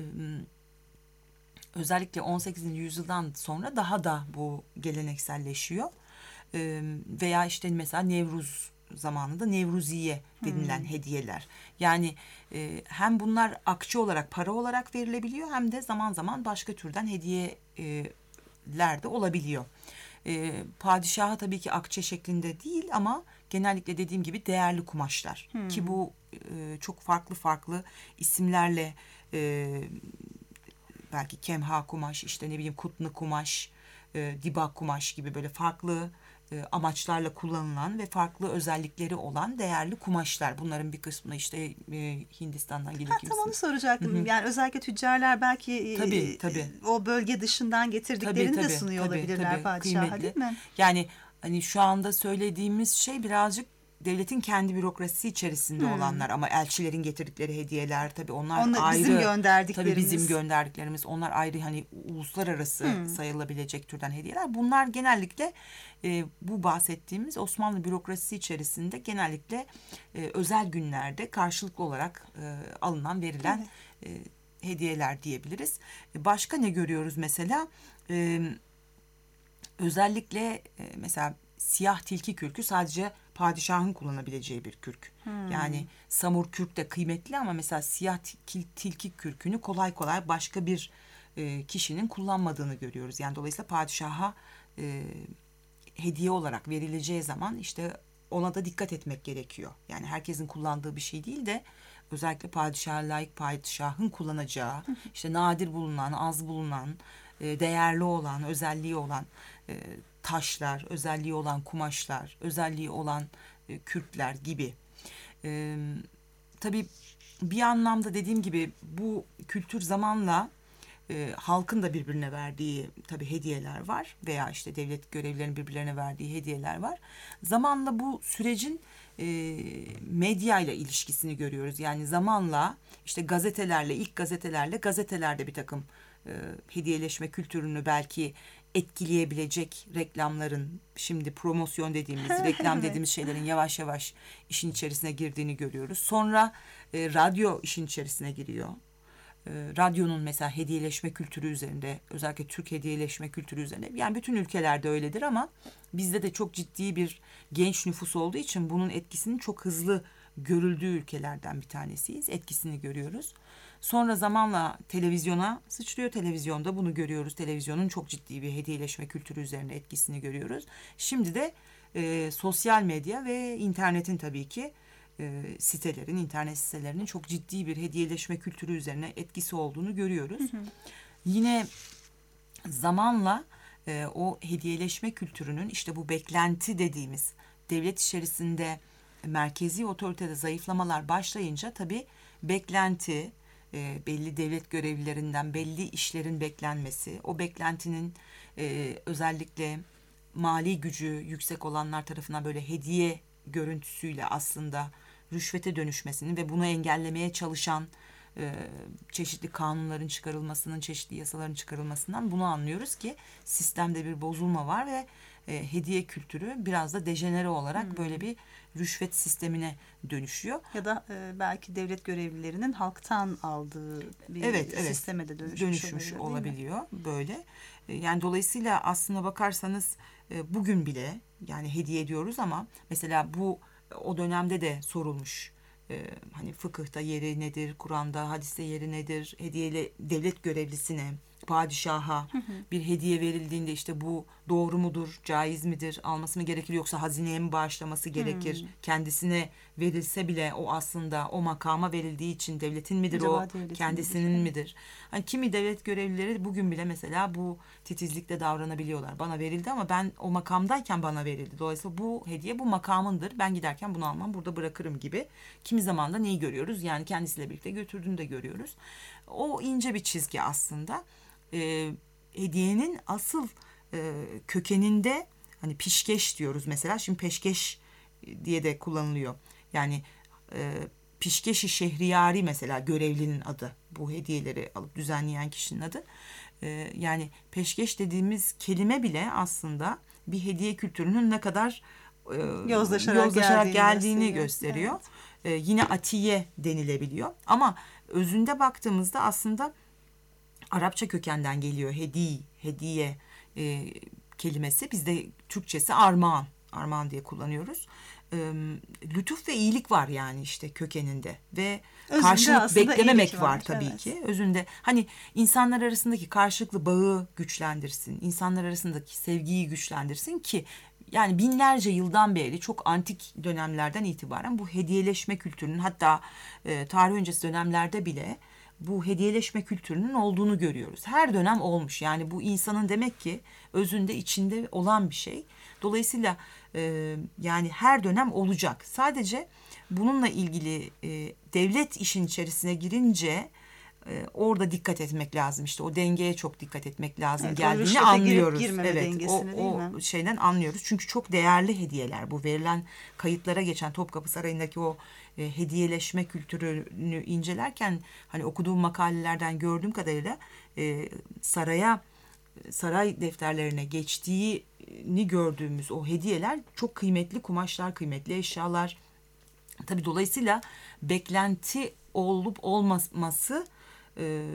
özellikle on sekizinci yüzyıldan sonra daha da bu gelenekselleşiyor. Ee, veya işte mesela Nevruz zamanında Nevruziye denilen hediyeler. Yani e, hem bunlar akçe olarak, para olarak verilebiliyor hem de zaman zaman başka türden hediyeler de olabiliyor. E, padişaha tabii ki akçe şeklinde değil ama genellikle dediğim gibi değerli kumaşlar. Ki bu e, çok farklı farklı isimlerle e, belki kemha kumaş, işte ne bileyim kutnu kumaş, e, dibak kumaş gibi böyle farklı e, amaçlarla kullanılan ve farklı özellikleri olan değerli kumaşlar. Bunların bir kısmı işte e, Hindistan'dan geliyor. Ha, tam onu soracaktım. Yani özellikle tüccarlar belki e, Tabii, tabii. o bölge dışından getirdiklerini Tabii, de tabii, sunuyor tabii, olabilirler tabii. padişaha Kıymetli. değil mi? Yani hani şu anda söylediğimiz şey birazcık devletin kendi bürokrasisi içerisinde olanlar ama elçilerin getirdikleri hediyeler tabii onlar, Onlar ayrı. bizim gönderdiklerimiz. Tabii bizim gönderdiklerimiz onlar ayrı hani uluslararası sayılabilecek türden hediyeler. Bunlar genellikle e, bu bahsettiğimiz Osmanlı bürokrasisi içerisinde genellikle e, özel günlerde karşılıklı olarak e, alınan verilen e, hediyeler diyebiliriz. E, başka ne görüyoruz mesela? E, özellikle e, mesela siyah tilki kürkü sadece padişahın kullanabileceği bir kürk. Yani samur kürk de kıymetli ama mesela siyah til- tilki kürkünü kolay kolay başka bir e, kişinin kullanmadığını görüyoruz. Yani dolayısıyla padişaha e, hediye olarak verileceği zaman işte ona da dikkat etmek gerekiyor. Yani herkesin kullandığı bir şey değil de özellikle padişaha layık padişahın kullanacağı, işte nadir bulunan, az bulunan, e, değerli olan, özelliği olan e, taşlar, özelliği olan kumaşlar, özelliği olan e, kürkler gibi. E, tabii bir anlamda dediğim gibi bu kültür zamanla e, halkın da birbirine verdiği tabii hediyeler var veya işte devlet görevlilerinin birbirlerine verdiği hediyeler var. Zamanla bu sürecin e, medya ile ilişkisini görüyoruz. Yani zamanla işte gazetelerle, ilk gazetelerle gazetelerde bir takım e, hediyeleşme kültürünü belki etkileyebilecek reklamların, şimdi promosyon dediğimiz, reklam Evet. dediğimiz şeylerin yavaş yavaş işin içerisine girdiğini görüyoruz. Sonra e, radyo işin içerisine giriyor. E, radyonun mesela hediyeleşme kültürü üzerinde, özellikle Türk hediyeleşme kültürü üzerinde, yani bütün ülkelerde öyledir ama bizde de çok ciddi bir genç nüfus olduğu için bunun etkisinin çok hızlı görüldüğü ülkelerden bir tanesiyiz. Etkisini görüyoruz. Sonra zamanla televizyona sıçrıyor. Televizyonda bunu görüyoruz. Televizyonun çok ciddi bir hediyeleşme kültürü üzerine etkisini görüyoruz. Şimdi de e, sosyal medya ve internetin tabii ki e, sitelerin, internet sitelerinin çok ciddi bir hediyeleşme kültürü üzerine etkisi olduğunu görüyoruz. Hı hı. Yine zamanla e, o hediyeleşme kültürünün, işte bu beklenti dediğimiz, devlet içerisinde merkezi otoritede zayıflamalar başlayınca tabii beklenti, e, belli devlet görevlilerinden belli işlerin beklenmesi, o beklentinin e, özellikle mali gücü yüksek olanlar tarafından böyle hediye görüntüsüyle aslında rüşvete dönüşmesinin ve bunu engellemeye çalışan e, çeşitli kanunların çıkarılmasının, çeşitli yasaların çıkarılmasından bunu anlıyoruz ki sistemde bir bozulma var ve e, hediye kültürü biraz da dejenere olarak hmm. böyle bir rüşvet sistemine dönüşüyor. Ya da e, belki devlet görevlilerinin halktan aldığı bir evet, evet. sisteme de dönüşmüş, dönüşmüş olabiliyor, olabiliyor böyle. E, yani dolayısıyla aslına bakarsanız e, bugün bile yani hediye ediyoruz ama mesela bu o dönemde de sorulmuş. Ee, hani fıkıhta yeri nedir, Kur'an'da, hadiste yeri nedir, hediyeli devlet görevlisine, padişaha hı hı. bir hediye verildiğinde işte bu doğru mudur, caiz midir, alması mı gerekir yoksa hazineye mi bağışlaması gerekir, hı. kendisine verilse bile o aslında o makama verildiği için devletin midir, acaba o devletin kendisinin midir? midir? Hani kimi devlet görevlileri bugün bile mesela bu titizlikle davranabiliyorlar. Bana verildi ama ben o makamdayken bana verildi. Dolayısıyla bu hediye bu makamındır. Ben giderken bunu almam, burada bırakırım gibi. Kimi zaman da neyi görüyoruz? Yani kendisiyle birlikte götürdüğünü de görüyoruz. O ince bir çizgi aslında. E, hediyenin asıl e, kökeninde hani pişkeş diyoruz mesela. Şimdi peşkeş diye de kullanılıyor. Yani e, pişkeş-i şehriyari mesela görevlinin adı. Bu hediyeleri alıp düzenleyen kişinin adı. E, yani peşkeş dediğimiz kelime bile aslında bir hediye kültürünün ne kadar e, yozlaşarak, yozlaşarak geldiğini gösteriyor. gösteriyor. Evet. E, yine atiye denilebiliyor. Ama özünde baktığımızda aslında Arapça kökenden geliyor hedi, hediye e, kelimesi. Bizde Türkçesi armağan, armağan diye kullanıyoruz. E, lütuf ve iyilik var yani işte kökeninde ve özünde karşılık beklememek var, var tabii evet. ki. Özünde hani insanlar arasındaki karşılıklı bağı güçlendirsin, insanlar arasındaki sevgiyi güçlendirsin ki yani binlerce yıldan beri çok antik dönemlerden itibaren bu hediyeleşme kültürünün hatta e, tarih öncesi dönemlerde bile bu hediyeleşme kültürünün olduğunu görüyoruz. Her dönem olmuş. Yani bu insanın demek ki özünde içinde olan bir şey. Dolayısıyla e, yani her dönem olacak. Sadece bununla ilgili e, devlet işin içerisine girince e, orada dikkat etmek lazım. İşte o dengeye çok dikkat etmek lazım evet, geldiğini anlıyoruz. Evet, o, o şeyden anlıyoruz. Çünkü çok değerli hediyeler. Bu verilen kayıtlara geçen Topkapı Sarayı'ndaki o e, hediyeleşme kültürünü incelerken hani okuduğum makalelerden gördüğüm kadarıyla e, saraya saray defterlerine geçtiğini gördüğümüz o hediyeler çok kıymetli kumaşlar, kıymetli eşyalar. Tabii dolayısıyla beklenti olup olmaması e,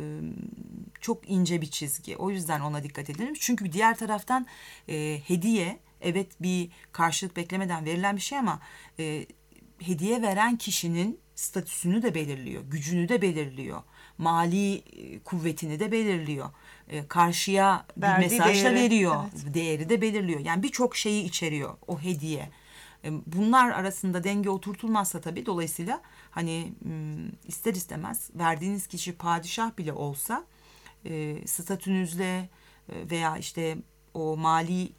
çok ince bir çizgi. O yüzden ona dikkat edelim. Çünkü diğer taraftan e, hediye evet bir karşılık beklemeden verilen bir şey ama e, hediye veren kişinin statüsünü de belirliyor, gücünü de belirliyor, mali kuvvetini de belirliyor. E, karşıya bir verdiği mesaj da veriyor, evet. değeri de belirliyor. Yani birçok şeyi içeriyor o hediye. E, bunlar arasında denge oturtulmazsa tabii dolayısıyla hani ister istemez verdiğiniz kişi padişah bile olsa e, statünüzle veya işte o mali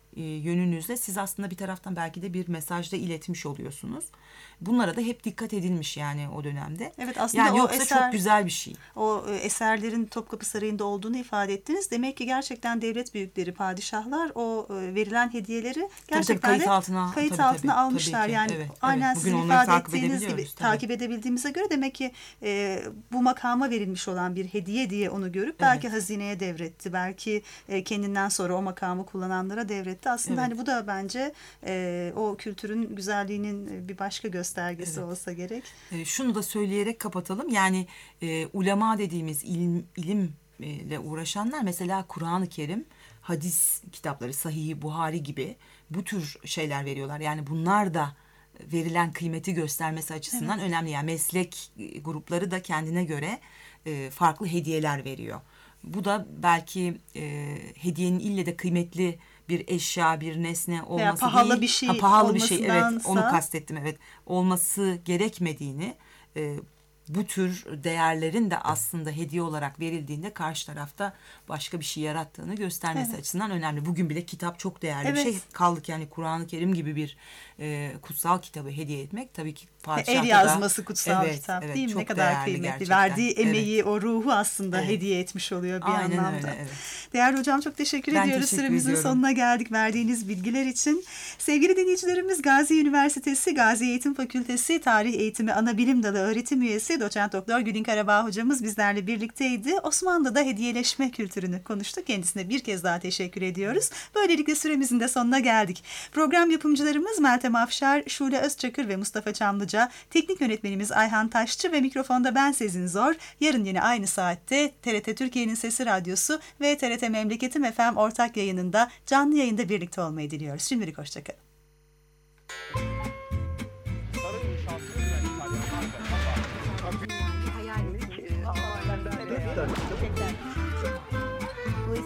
e, yönünüzle siz aslında bir taraftan belki de bir mesajda iletmiş oluyorsunuz. Bunlara da hep dikkat edilmiş yani o dönemde. Evet, aslında yani o yoksa eser, çok güzel bir şey. O e, eserlerin Topkapı Sarayı'nda olduğunu ifade ettiniz. Demek ki gerçekten devlet büyükleri, padişahlar o e, verilen hediyeleri gerçekten tabii, kayıt de altına, kayıt tabii, altına tabii, almışlar. tabii ki. Yani Evet, aynen evet. sizin Bugün onları ifade takip ettiğiniz gibi edebiliyoruz, tabii. takip edebildiğimize göre demek ki e, bu makama verilmiş olan bir hediye diye onu görüp belki Evet. hazineye devretti. Belki e, kendinden sonra o makamı kullananlara devretti. Aslında Evet. hani bu da bence e, o kültürün güzelliğinin bir başka göstergesi Evet. olsa gerek. E, şunu da söyleyerek kapatalım. Yani e, ulema dediğimiz ilim, ilimle uğraşanlar mesela Kur'an-ı Kerim, hadis kitapları, Sahih-i Buhari gibi bu tür şeyler veriyorlar. Yani bunlar da verilen kıymeti göstermesi açısından Evet. önemli. Yani meslek grupları da kendine göre e, farklı hediyeler veriyor. Bu da belki e, hediyenin ille de kıymetli bir eşya, bir nesne olması pahalı değil. bir şey ha, pahalı bir şey, evet, olmasındansa- onu kastettim, evet. Olması gerekmediğini, e, bu tür değerlerin de aslında hediye olarak verildiğinde karşı tarafta başka bir şey yarattığını göstermesi Evet. açısından önemli. Bugün bile kitap çok değerli Evet. bir şey. Kaldık yani Kur'an-ı Kerim gibi bir e, kutsal kitabı hediye etmek tabii ki padişahta El da- yazması kutsal Evet, kitap evet, değil mi? çok Ne kadar değerli kıymetli. gerçekten. Verdiği emeği, Evet. o ruhu aslında Evet. hediye etmiş oluyor bir Aynen anlamda. öyle, evet. Değerli hocam, çok teşekkür Ben ediyoruz. teşekkür Süremizin ediyorum. sonuna geldik verdiğiniz bilgiler için. Sevgili dinleyicilerimiz, Gazi Üniversitesi Gazi Eğitim Fakültesi Tarih Eğitimi Anabilim Dalı öğretim üyesi Doçent Doktor Gülin Karabağ hocamız bizlerle birlikteydi. Osmanlı'da hediyeleşme kültürünü konuştuk. Kendisine bir kez daha teşekkür ediyoruz. Böylelikle süremizin de sonuna geldik. Program yapımcılarımız Meltem Afşar, Şule Özçakır ve Mustafa Çamlıca, teknik yönetmenimiz Ayhan Taşçı ve mikrofonda ben Sezin Zor. Yarın yine aynı saatte T R T Türkiye'nin Sesi Radyosu ve T R T Memleketim F M ortak yayınında canlı yayında birlikte olmayı diliyoruz. Şimdilik hoşçakalın.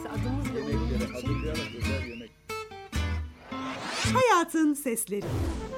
Hayatın Sesleri.